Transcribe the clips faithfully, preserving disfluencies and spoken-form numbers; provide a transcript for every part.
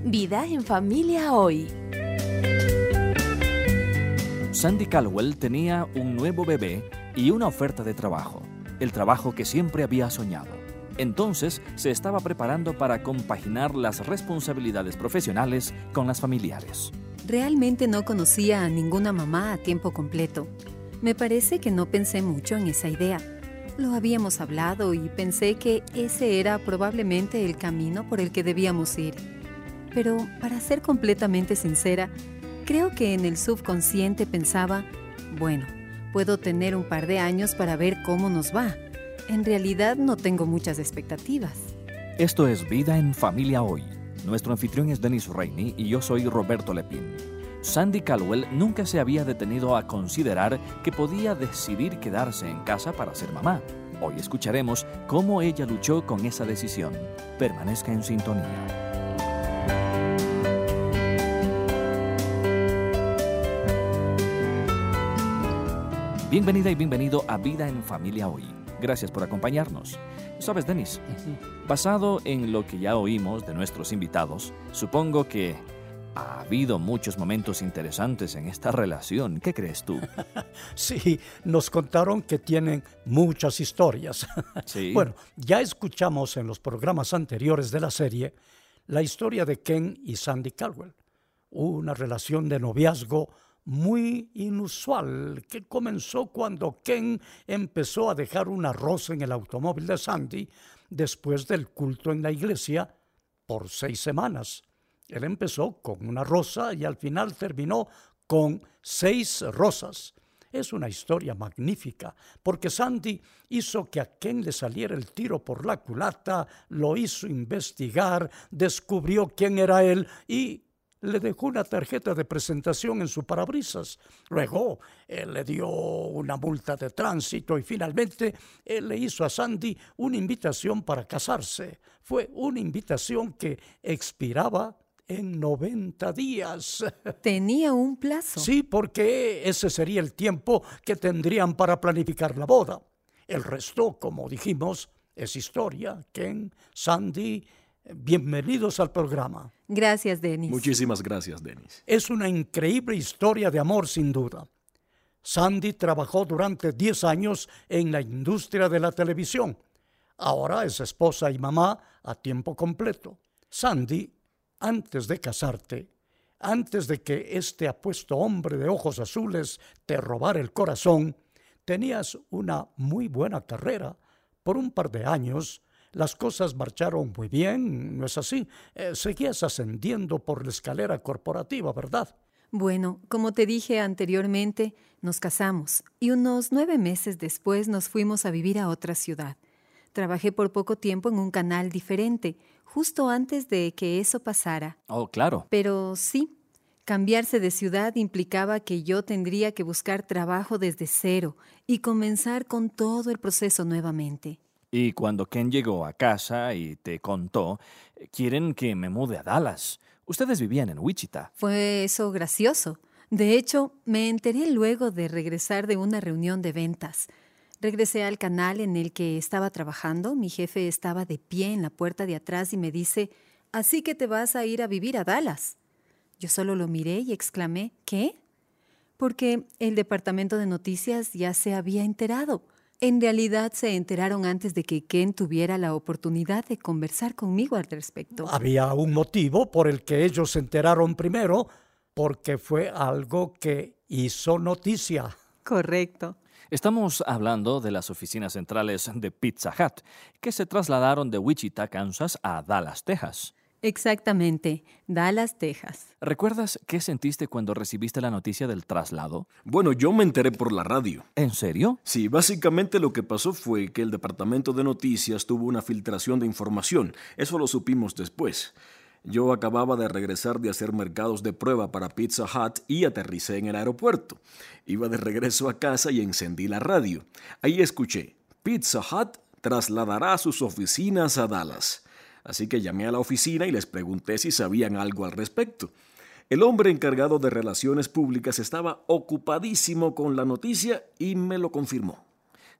Vida en familia hoy. Sandy Caldwell tenía un nuevo bebé y una oferta de trabajo, el trabajo que siempre había soñado. Entonces se estaba preparando para compaginar las responsabilidades profesionales con las familiares. Realmente no conocía a ninguna mamá a tiempo completo. Me parece que no pensé mucho en esa idea. Lo habíamos hablado y pensé que ese era probablemente el camino por el que debíamos ir. Pero, para ser completamente sincera, creo que en el subconsciente pensaba, bueno, puedo tener un par de años para ver cómo nos va. En realidad no tengo muchas expectativas. Esto es Vida en Familia Hoy. Nuestro anfitrión es Dennis Rainey y yo soy Roberto Lepín. Sandy Caldwell nunca se había detenido a considerar que podía decidir quedarse en casa para ser mamá. Hoy escucharemos cómo ella luchó con esa decisión. Permanezca en sintonía. Bienvenida y bienvenido a Vida en Familia Hoy. Gracias por acompañarnos. ¿Sabes, Dennis? Basado en lo que ya oímos de nuestros invitados, supongo que ha habido muchos momentos interesantes en esta relación. ¿Qué crees tú? Sí, nos contaron que tienen muchas historias. Sí. Bueno, ya escuchamos en los programas anteriores de la serie la historia de Ken y Sandy Caldwell, una relación de noviazgo muy inusual que comenzó cuando Ken empezó a dejar una rosa en el automóvil de Sandy después del culto en la iglesia por seis semanas. Él empezó con una rosa y al final terminó con seis rosas. Es una historia magnífica porque Sandy hizo que a Ken le saliera el tiro por la culata, lo hizo investigar, descubrió quién era él y le dejó una tarjeta de presentación en su parabrisas. Luego, él le dio una multa de tránsito y finalmente él le hizo a Sandy una invitación para casarse. Fue una invitación que expiraba en noventa días. ¿Tenía un plazo? Sí, porque ese sería el tiempo que tendrían para planificar la boda. El resto, como dijimos, es historia. Ken, Sandy, bienvenidos al programa. Gracias, Dennis. Muchísimas gracias, Dennis. Es una increíble historia de amor, sin duda. Sandy trabajó durante diez años en la industria de la televisión. Ahora es esposa y mamá a tiempo completo. Sandy, antes de casarte, antes de que este apuesto hombre de ojos azules te robara el corazón, tenías una muy buena carrera. Por un par de años, las cosas marcharon muy bien, ¿no es así? Eh, seguías ascendiendo por la escalera corporativa, ¿verdad? Bueno, como te dije anteriormente, nos casamos y unos nueve meses después nos fuimos a vivir a otra ciudad. Trabajé por poco tiempo en un canal diferente, justo antes de que eso pasara. Oh, claro. Pero sí, cambiarse de ciudad implicaba que yo tendría que buscar trabajo desde cero y comenzar con todo el proceso nuevamente. Y cuando Ken llegó a casa y te contó, quieren que me mude a Dallas. Ustedes vivían en Wichita. Fue eso gracioso. De hecho, me enteré luego de regresar de una reunión de ventas. Regresé al canal en el que estaba trabajando. Mi jefe estaba de pie en la puerta de atrás y me dice, «Así que te vas a ir a vivir a Dallas». Yo solo lo miré y exclamé, «¿Qué?». Porque el departamento de noticias ya se había enterado. En realidad se enteraron antes de que Ken tuviera la oportunidad de conversar conmigo al respecto. Había un motivo por el que ellos se enteraron primero, porque fue algo que hizo noticia. Correcto. Estamos hablando de las oficinas centrales de Pizza Hut, que se trasladaron de Wichita, Kansas, a Dallas, Texas. Exactamente, Dallas, Texas. ¿Recuerdas qué sentiste cuando recibiste la noticia del traslado? Bueno, yo me enteré por la radio. ¿En serio? Sí, básicamente lo que pasó fue que el departamento de noticias tuvo una filtración de información. Eso lo supimos después. Yo acababa de regresar de hacer mercados de prueba para Pizza Hut y aterricé en el aeropuerto. Iba de regreso a casa y encendí la radio. Ahí escuché, Pizza Hut trasladará sus oficinas a Dallas. Así que llamé a la oficina y les pregunté si sabían algo al respecto. El hombre encargado de relaciones públicas estaba ocupadísimo con la noticia y me lo confirmó.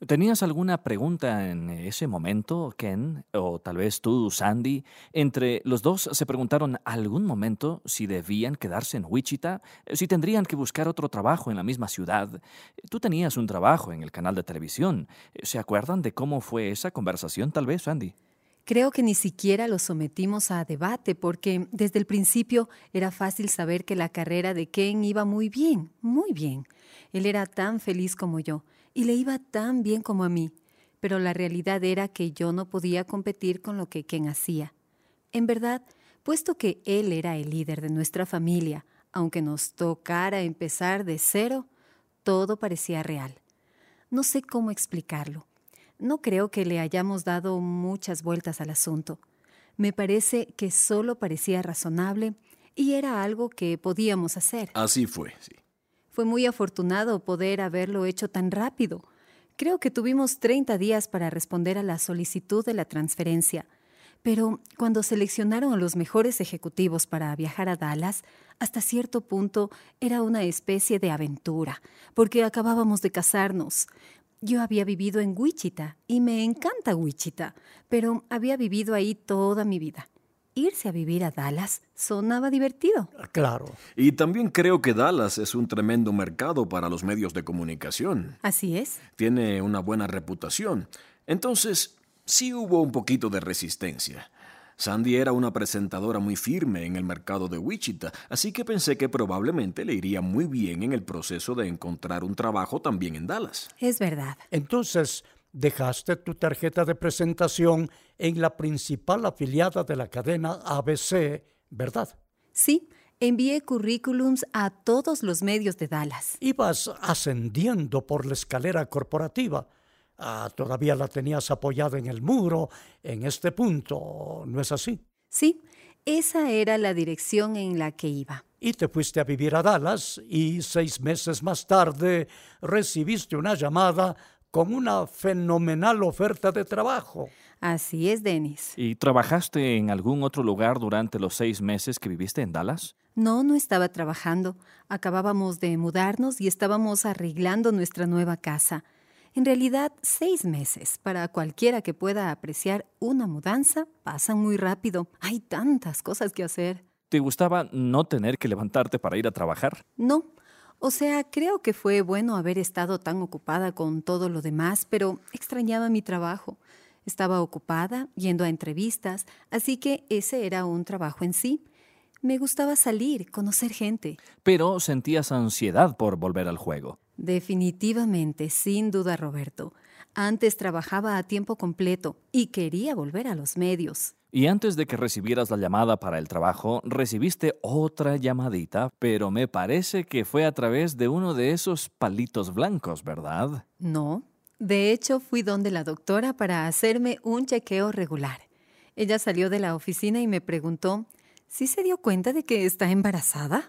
¿Tenías alguna pregunta en ese momento, Ken? O tal vez tú, Sandy. Entre los dos se preguntaron algún momento si debían quedarse en Wichita, si tendrían que buscar otro trabajo en la misma ciudad. Tú tenías un trabajo en el canal de televisión. ¿Se acuerdan de cómo fue esa conversación, tal vez, Sandy? Creo que ni siquiera lo sometimos a debate porque desde el principio era fácil saber que la carrera de Ken iba muy bien, muy bien. Él era tan feliz como yo y le iba tan bien como a mí, pero la realidad era que yo no podía competir con lo que Ken hacía. En verdad, puesto que él era el líder de nuestra familia, aunque nos tocara empezar de cero, todo parecía real. No sé cómo explicarlo. No creo que le hayamos dado muchas vueltas al asunto. Me parece que solo parecía razonable y era algo que podíamos hacer. Así fue, sí. Fue muy afortunado poder haberlo hecho tan rápido. Creo que tuvimos treinta días para responder a la solicitud de la transferencia. Pero cuando seleccionaron a los mejores ejecutivos para viajar a Dallas, hasta cierto punto era una especie de aventura, porque acabábamos de casarnos. Yo había vivido en Wichita y me encanta Wichita, pero había vivido ahí toda mi vida. Irse a vivir a Dallas sonaba divertido. Claro. Y también creo que Dallas es un tremendo mercado para los medios de comunicación. Así es. Tiene una buena reputación. Entonces, sí hubo un poquito de resistencia. Sandy era una presentadora muy firme en el mercado de Wichita, así que pensé que probablemente le iría muy bien en el proceso de encontrar un trabajo también en Dallas. Es verdad. Entonces, dejaste tu tarjeta de presentación en la principal afiliada de la cadena A B C, ¿verdad? Sí, envié currículums a todos los medios de Dallas. Ibas ascendiendo por la escalera corporativa. Ah, todavía la tenías apoyada en el muro, en este punto, ¿no es así? Sí, esa era la dirección en la que iba. Y te fuiste a vivir a Dallas y seis meses más tarde recibiste una llamada con una fenomenal oferta de trabajo. Así es, Dennis. ¿Y trabajaste en algún otro lugar durante los seis meses que viviste en Dallas? No, no estaba trabajando. Acabábamos de mudarnos y estábamos arreglando nuestra nueva casa. En realidad, seis meses, para cualquiera que pueda apreciar una mudanza, pasan muy rápido. Hay tantas cosas que hacer. ¿Te gustaba no tener que levantarte para ir a trabajar? No. O sea, creo que fue bueno haber estado tan ocupada con todo lo demás, pero extrañaba mi trabajo. Estaba ocupada, yendo a entrevistas, así que ese era un trabajo en sí. Me gustaba salir, conocer gente. Pero sentías ansiedad por volver al juego. Definitivamente, sin duda, Roberto. Antes trabajaba a tiempo completo y quería volver a los medios. Y antes de que recibieras la llamada para el trabajo, recibiste otra llamadita, pero me parece que fue a través de uno de esos palitos blancos, ¿verdad? No. De hecho, fui donde la doctora para hacerme un chequeo regular. Ella salió de la oficina y me preguntó, ¿sí se dio cuenta de que está embarazada?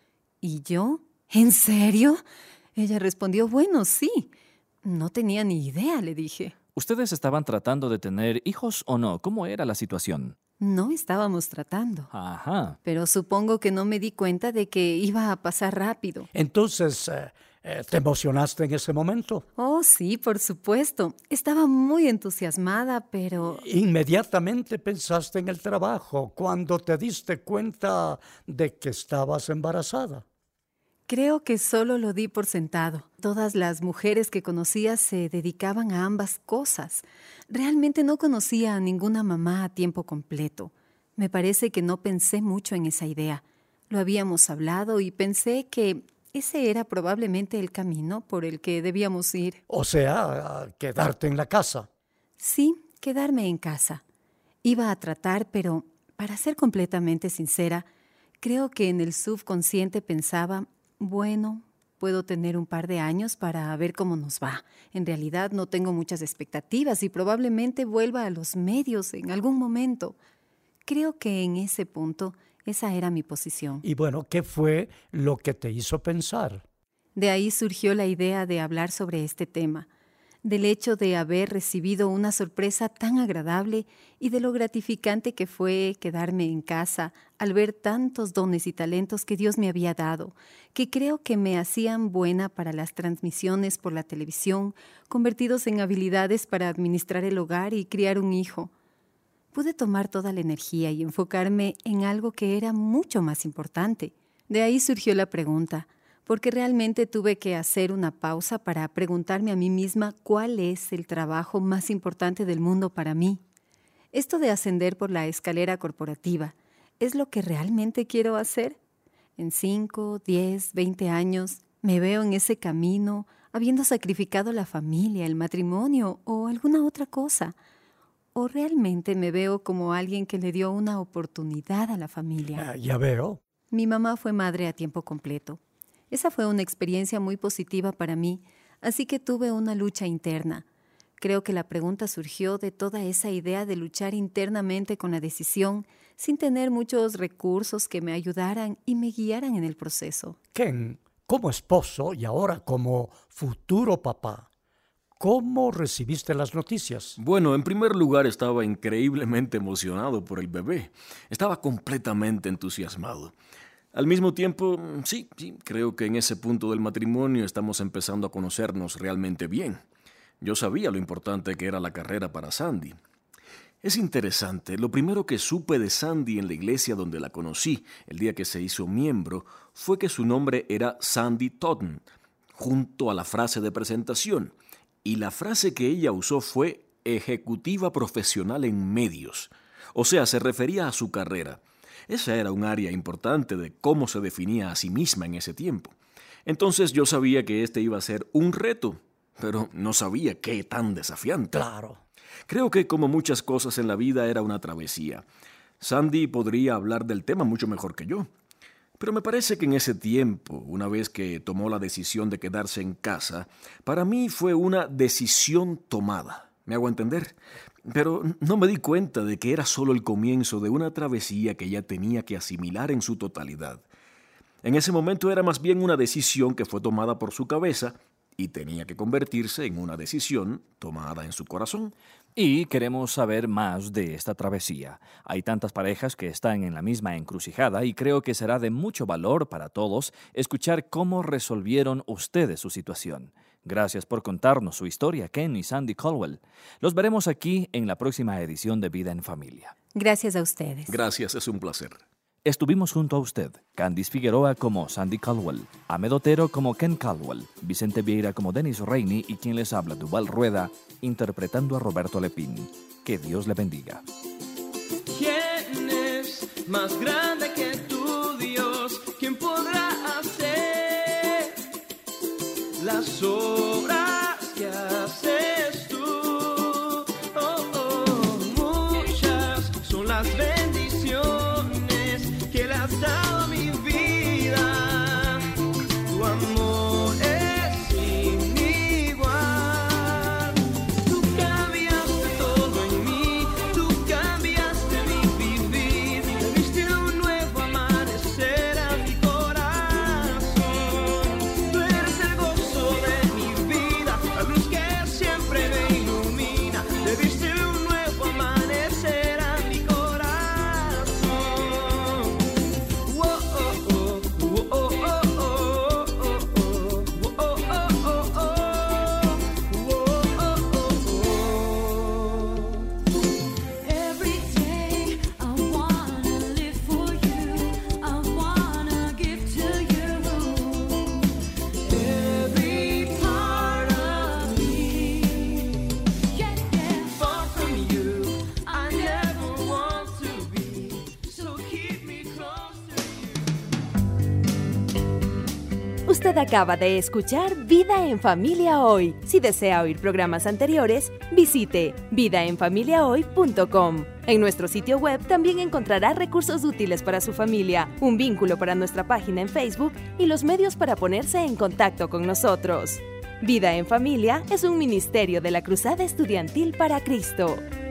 ¿Y yo? ¿En serio? Ella respondió, bueno, sí. No tenía ni idea, le dije. ¿Ustedes estaban tratando de tener hijos o no? ¿Cómo era la situación? No estábamos tratando. Ajá. Pero supongo que no me di cuenta de que iba a pasar rápido. Entonces, eh, eh, ¿te emocionaste en ese momento? Oh, sí, por supuesto. Estaba muy entusiasmada, pero... Inmediatamente pensaste en el trabajo cuando te diste cuenta de que estabas embarazada. Creo que solo lo di por sentado. Todas las mujeres que conocía se dedicaban a ambas cosas. Realmente no conocía a ninguna mamá a tiempo completo. Me parece que no pensé mucho en esa idea. Lo habíamos hablado y pensé que ese era probablemente el camino por el que debíamos ir. O sea, quedarte en la casa. Sí, quedarme en casa. Iba a tratar, pero, para ser completamente sincera, creo que en el subconsciente pensaba... Bueno, puedo tener un par de años para ver cómo nos va. En realidad no tengo muchas expectativas y probablemente vuelva a los medios en algún momento. Creo que en ese punto esa era mi posición. Y bueno, ¿qué fue lo que te hizo pensar? De ahí surgió la idea de hablar sobre este tema. del hecho de haber recibido una sorpresa tan agradable y de lo gratificante que fue quedarme en casa al ver tantos dones y talentos que Dios me había dado, que creo que me hacían buena para las transmisiones por la televisión, convertidos en habilidades para administrar el hogar y criar un hijo. Pude tomar toda la energía y enfocarme en algo que era mucho más importante. De ahí surgió la pregunta, porque realmente tuve que hacer una pausa para preguntarme a mí misma cuál es el trabajo más importante del mundo para mí. Esto de ascender por la escalera corporativa, ¿es lo que realmente quiero hacer? En cinco, diez, veinte años, ¿me veo en ese camino, habiendo sacrificado la familia, el matrimonio o alguna otra cosa? ¿O realmente me veo como alguien que le dio una oportunidad a la familia? Ah, ya veo. Mi mamá fue madre a tiempo completo. Esa fue una experiencia muy positiva para mí, así que tuve una lucha interna. Creo que la pregunta surgió de toda esa idea de luchar internamente con la decisión, sin tener muchos recursos que me ayudaran y me guiaran en el proceso. Ken, como esposo y ahora como futuro papá, ¿cómo recibiste las noticias? Bueno, en primer lugar estaba increíblemente emocionado por el bebé. Estaba completamente entusiasmado. Al mismo tiempo, sí, sí, creo que en ese punto del matrimonio estamos empezando a conocernos realmente bien. Yo sabía lo importante que era la carrera para Sandy. Es interesante, lo primero que supe de Sandy en la iglesia donde la conocí, el día que se hizo miembro, fue que su nombre era Sandy Totten, junto a la frase de presentación. Y la frase que ella usó fue ejecutiva profesional en medios. O sea, se refería a su carrera. Esa era un área importante de cómo se definía a sí misma en ese tiempo. Entonces yo sabía que este iba a ser un reto, pero no sabía qué tan desafiante. Claro. Creo que como muchas cosas en la vida era una travesía. Sandy podría hablar del tema mucho mejor que yo. Pero me parece que en ese tiempo, una vez que tomó la decisión de quedarse en casa, para mí fue una decisión tomada. ¿Me hago entender? Pero no me di cuenta de que era solo el comienzo de una travesía que ella tenía que asimilar en su totalidad. En ese momento era más bien una decisión que fue tomada por su cabeza y tenía que convertirse en una decisión tomada en su corazón. Y queremos saber más de esta travesía. Hay tantas parejas que están en la misma encrucijada y creo que será de mucho valor para todos escuchar cómo resolvieron ustedes su situación. Gracias por contarnos su historia, Ken y Sandy Caldwell. Los veremos aquí en la próxima edición de Vida en Familia. Gracias a ustedes. Gracias, es un placer. Estuvimos junto a usted, Candice Figueroa como Sandy Caldwell, Ahmed Otero como Ken Caldwell, Vicente Vieira como Dennis Rainey y quien les habla, Duval Rueda, interpretando a Roberto Lepín. Que Dios le bendiga. ¿Quién es más grande que tu Dios? ¿Quién podrá hacer las obras que haces tú? Oh, oh, muchas son las bendiciones que le has dado a mi vida. Tu amor es sin igual. Tú cambiaste todo en mí, tú cambiaste mi vivir. Le diste un nuevo amanecer a mi corazón. Tú eres el gozo de mi vida, la luz que siempre me ilumina. Le diste un nuevo amanecer a mi corazón. Whoa, oh, oh, whoa, oh, oh, oh, oh, oh, whoa, oh, oh, oh, oh, whoa, oh, oh, oh. Every day I wanna live for you, I wanna give to you every part of me. Yeah, yeah. Far from you, I never want to be, so keep me close to you. Usted acaba de escuchar Vida en Familia Hoy. Si desea oír programas anteriores, visite vida en familia hoy punto com. En nuestro sitio web también encontrará recursos útiles para su familia, un vínculo para nuestra página en Facebook y los medios para ponerse en contacto con nosotros. Vida en Familia es un ministerio de la Cruzada Estudiantil para Cristo.